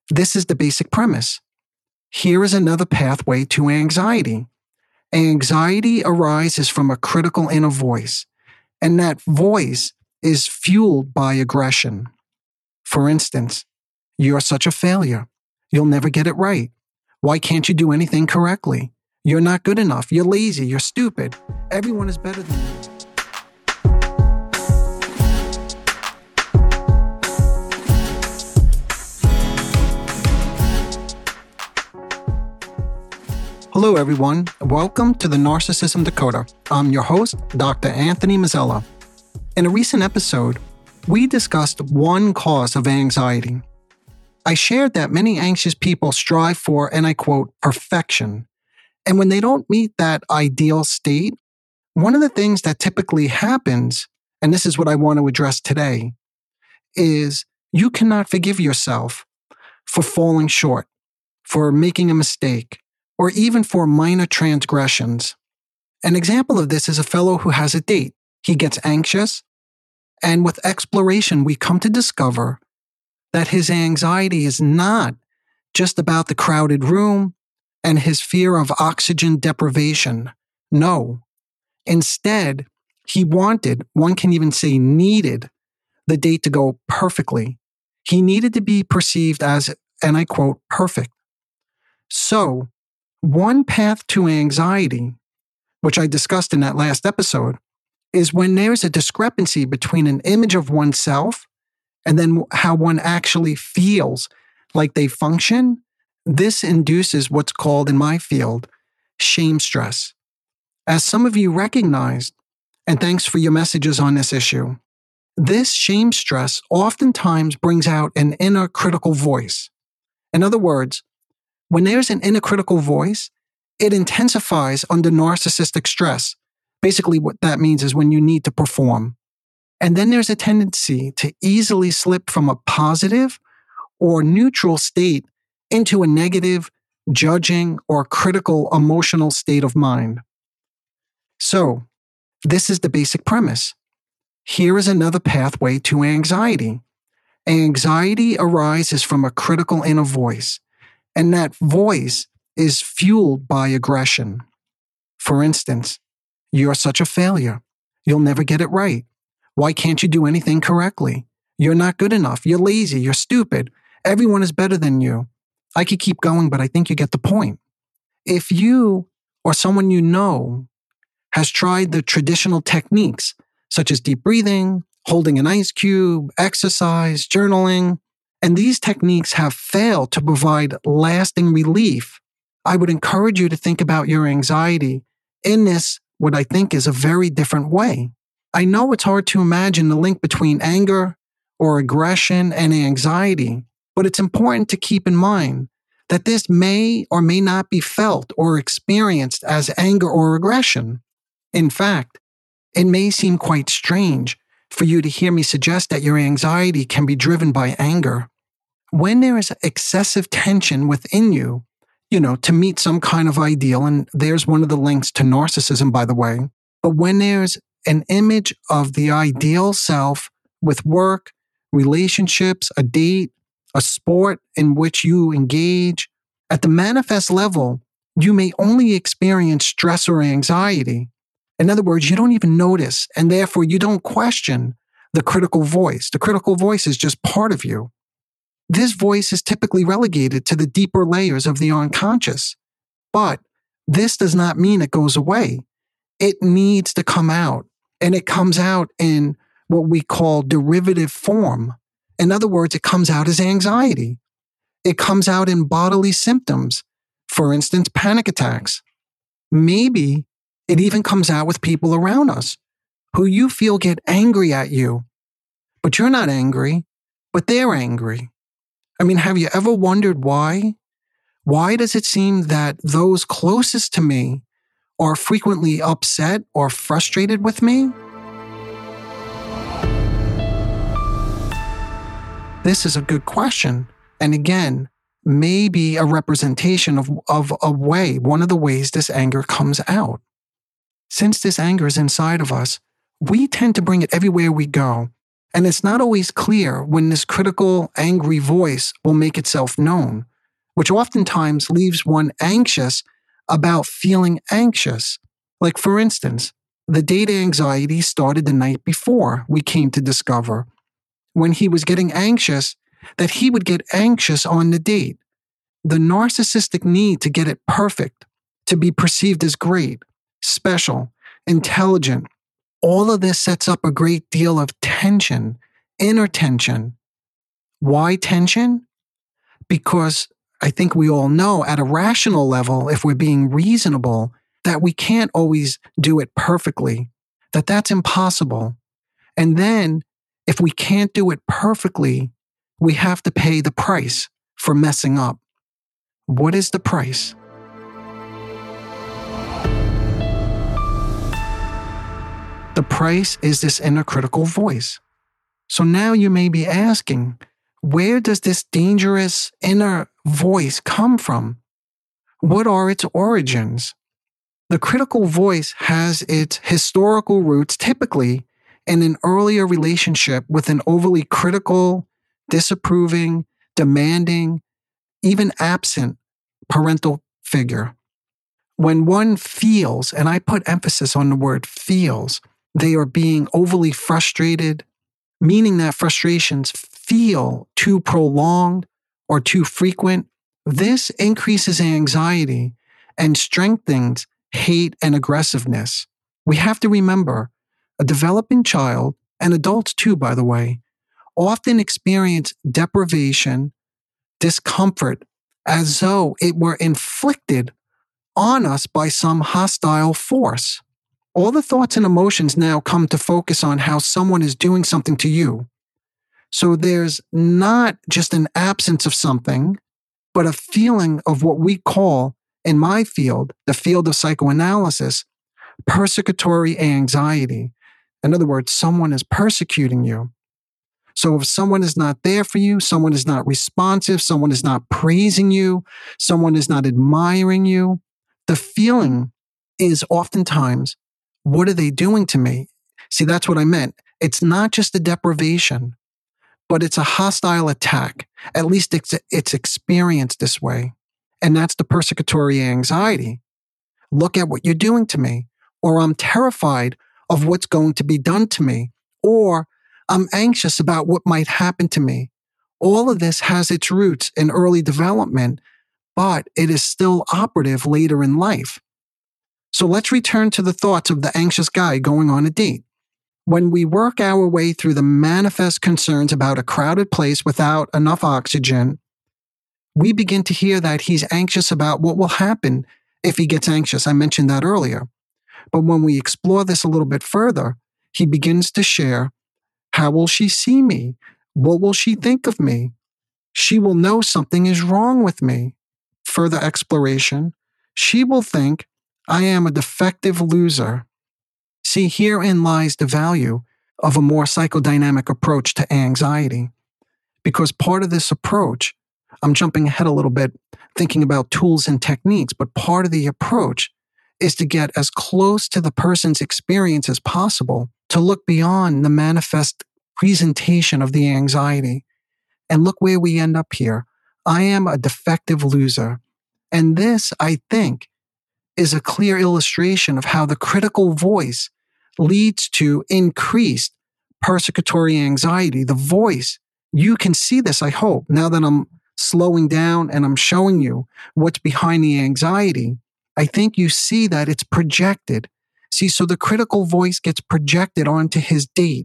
This is the basic premise. Here is another pathway to anxiety. Anxiety arises from a critical inner voice, and that voice is fueled by aggression. For instance, you're such a failure. You'll never get it right. Why can't you do anything correctly? You're not good enough. You're lazy. You're stupid. Everyone is better than you. Hello, everyone. Welcome to the Narcissism Decoder. I'm your host, Dr. Anthony Mazzella. In a recent episode, we discussed one cause of anxiety. I shared that many anxious people strive for, and I quote, perfection. And when they don't meet that ideal state, one of the things that typically happens, and this is what I want to address today, is you cannot forgive yourself for falling short, for making a mistake, or even for minor transgressions. An example of this is a fellow who has a date. He gets anxious, and with exploration, we come to discover that his anxiety is not just about the crowded room and his fear of oxygen deprivation. No. Instead, he wanted, one can even say needed, the date to go perfectly. He needed to be perceived as, and I quote, perfect. So, one path to anxiety, which I discussed in that last episode, is when there's a discrepancy between an image of oneself and then how one actually feels like they function. This induces what's called, in my field, shame stress. As some of you recognized, and thanks for your messages on this issue, this shame stress oftentimes brings out an inner critical voice. In other words, when there's an inner critical voice, it intensifies under narcissistic stress. Basically, what that means is when you need to perform. And then there's a tendency to easily slip from a positive or neutral state into a negative, judging, or critical emotional state of mind. So, this is the basic premise. Here is another pathway to anxiety. Anxiety arises from a critical inner voice, and that voice is fueled by aggression. For instance, you're such a failure. You'll never get it right. Why can't you do anything correctly? You're not good enough. You're lazy. You're stupid. Everyone is better than you. I could keep going, but I think you get the point. If you or someone you know has tried the traditional techniques, such as deep breathing, holding an ice cube, exercise, journaling, and these techniques have failed to provide lasting relief, I would encourage you to think about your anxiety in this, what I think is a very different way. I know it's hard to imagine the link between anger or aggression and anxiety, but it's important to keep in mind that this may or may not be felt or experienced as anger or aggression. In fact, it may seem quite strange for you to hear me suggest that your anxiety can be driven by anger. When there is excessive tension within you, to meet some kind of ideal, and there's one of the links to narcissism, by the way, but when there's an image of the ideal self with work, relationships, a date, a sport in which you engage, at the manifest level, you may only experience stress or anxiety. In other words, you don't even notice, and therefore you don't question the critical voice. The critical voice is just part of you. This voice is typically relegated to the deeper layers of the unconscious. But this does not mean it goes away. It needs to come out, and it comes out in what we call derivative form. In other words, it comes out as anxiety. It comes out in bodily symptoms, for instance, panic attacks. Maybe it even comes out with people around us who you feel get angry at you, but you're not angry, but they're angry. I mean, have you ever wondered why? Why does it seem that those closest to me are frequently upset or frustrated with me? This is a good question. And again, maybe a representation of a way, one of the ways this anger comes out. Since this anger is inside of us, we tend to bring it everywhere we go. And it's not always clear when this critical, angry voice will make itself known, which oftentimes leaves one anxious about feeling anxious. Like, for instance, the date anxiety started the night before, we came to discover, when he was getting anxious, that he would get anxious on the date. The narcissistic need to get it perfect, to be perceived as great, special, intelligent, all of this sets up a great deal of tension, inner tension. Why tension? Because I think we all know at a rational level, if we're being reasonable, that we can't always do it perfectly, that that's impossible. And then if we can't do it perfectly, we have to pay the price for messing up. What is the price? The price is this inner critical voice. So now you may be asking, where does this dangerous inner voice come from? What are its origins? The critical voice has its historical roots typically in an earlier relationship with an overly critical, disapproving, demanding, even absent parental figure. When one feels, and I put emphasis on the word feels, they are being overly frustrated, meaning that frustrations feel too prolonged or too frequent. This increases anxiety and strengthens hate and aggressiveness. We have to remember a developing child, and adults too, by the way, often experience deprivation, discomfort, as though it were inflicted on us by some hostile force. All the thoughts and emotions now come to focus on how someone is doing something to you. So there's not just an absence of something, but a feeling of what we call, in my field, the field of psychoanalysis, persecutory anxiety. In other words, someone is persecuting you. So if someone is not there for you, someone is not responsive, someone is not praising you, someone is not admiring you, the feeling is oftentimes, what are they doing to me? See, that's what I meant. It's not just a deprivation, but it's a hostile attack. At least it's experienced this way. And that's the persecutory anxiety. Look at what you're doing to me. Or I'm terrified of what's going to be done to me. Or I'm anxious about what might happen to me. All of this has its roots in early development, but it is still operative later in life. So let's return to the thoughts of the anxious guy going on a date. When we work our way through the manifest concerns about a crowded place without enough oxygen, we begin to hear that he's anxious about what will happen if he gets anxious. I mentioned that earlier. But when we explore this a little bit further, he begins to share, how will she see me? What will she think of me? She will know something is wrong with me. Further exploration, she will think I am a defective loser. See, herein lies the value of a more psychodynamic approach to anxiety. Because part of this approach, I'm jumping ahead a little bit, thinking about tools and techniques, but part of the approach is to get as close to the person's experience as possible, to look beyond the manifest presentation of the anxiety. And look where we end up here. I am a defective loser. And this, I think, is a clear illustration of how the critical voice leads to increased persecutory anxiety. The voice, you can see this, I hope, now that I'm slowing down and I'm showing you what's behind the anxiety. I think you see that it's projected. See, so the critical voice gets projected onto his date.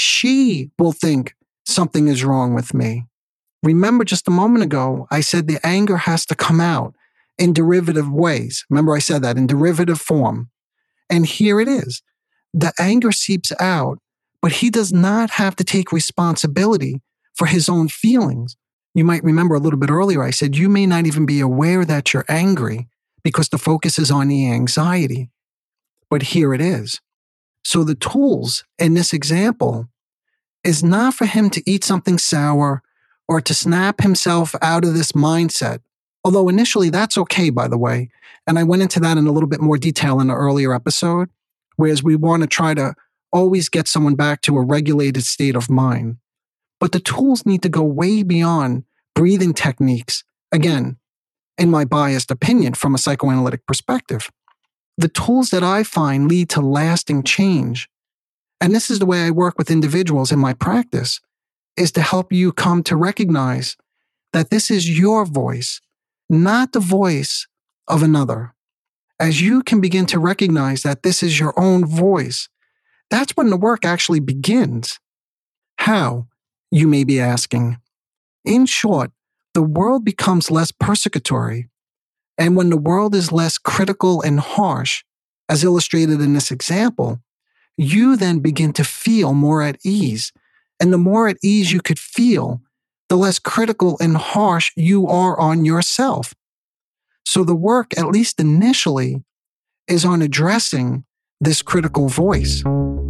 She will think something is wrong with me. Remember just a moment ago, I said the anger has to come out in derivative ways. Remember I said that, in derivative form. And here it is. The anger seeps out, but he does not have to take responsibility for his own feelings. You might remember a little bit earlier, I said you may not even be aware that you're angry because the focus is on the anxiety. But here it is. So the tools in this example is not for him to eat something sour or to snap himself out of this mindset. Although initially that's okay, by the way. And I went into that in a little bit more detail in an earlier episode, whereas we want to try to always get someone back to a regulated state of mind. But the tools need to go way beyond breathing techniques. Again, in my biased opinion, from a psychoanalytic perspective, the tools that I find lead to lasting change. And this is the way I work with individuals in my practice, is to help you come to recognize that this is your voice, not the voice of another. As you can begin to recognize that this is your own voice, that's when the work actually begins. How, you may be asking? In short, the world becomes less persecutory. And when the world is less critical and harsh, as illustrated in this example, you then begin to feel more at ease. And the more at ease you could feel, the less critical and harsh you are on yourself. So the work, at least initially, is on addressing this critical voice.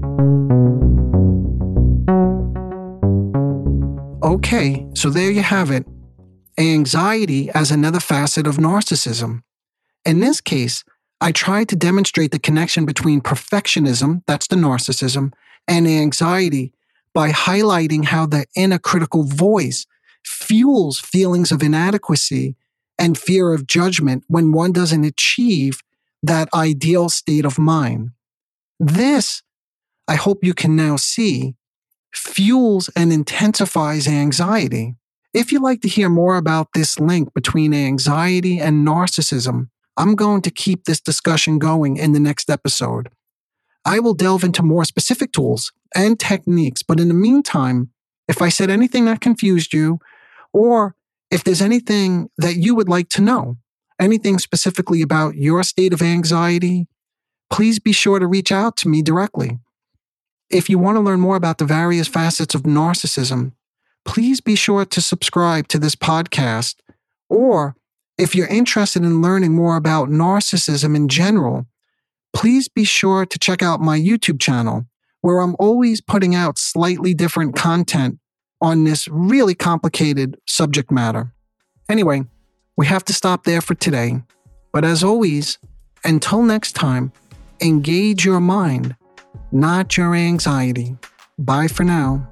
Okay, so there you have it. Anxiety as another facet of narcissism. In this case, I tried to demonstrate the connection between perfectionism, that's the narcissism, and anxiety by highlighting how the inner critical voice fuels feelings of inadequacy and fear of judgment when one doesn't achieve that ideal state of mind. This, I hope you can now see, fuels and intensifies anxiety. If you'd like to hear more about this link between anxiety and narcissism, I'm going to keep this discussion going in the next episode. I will delve into more specific tools and techniques, but in the meantime, if I said anything that confused you, or if there's anything that you would like to know, anything specifically about your state of anxiety, please be sure to reach out to me directly. If you want to learn more about the various facets of narcissism, please be sure to subscribe to this podcast. Or if you're interested in learning more about narcissism in general, please be sure to check out my YouTube channel, where I'm always putting out slightly different content on this really complicated subject matter. Anyway, we have to stop there for today. But as always, until next time, engage your mind, not your anxiety. Bye for now.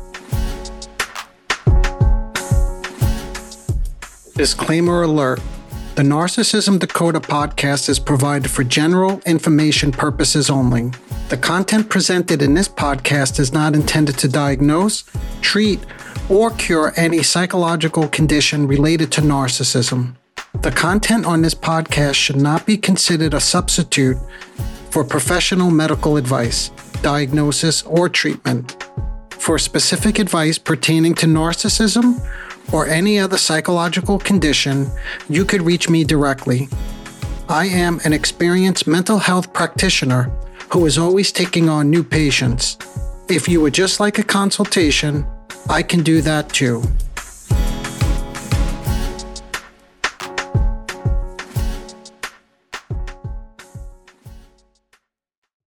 Disclaimer alert. The Narcissism Dakota podcast is provided for general information purposes only. The content presented in this podcast is not intended to diagnose, treat, or cure any psychological condition related to narcissism. The content on this podcast should not be considered a substitute for professional medical advice, diagnosis, or treatment. For specific advice pertaining to narcissism or any other psychological condition, you could reach me directly. I am an experienced mental health practitioner who is always taking on new patients. If you would just like a consultation, I can do that too.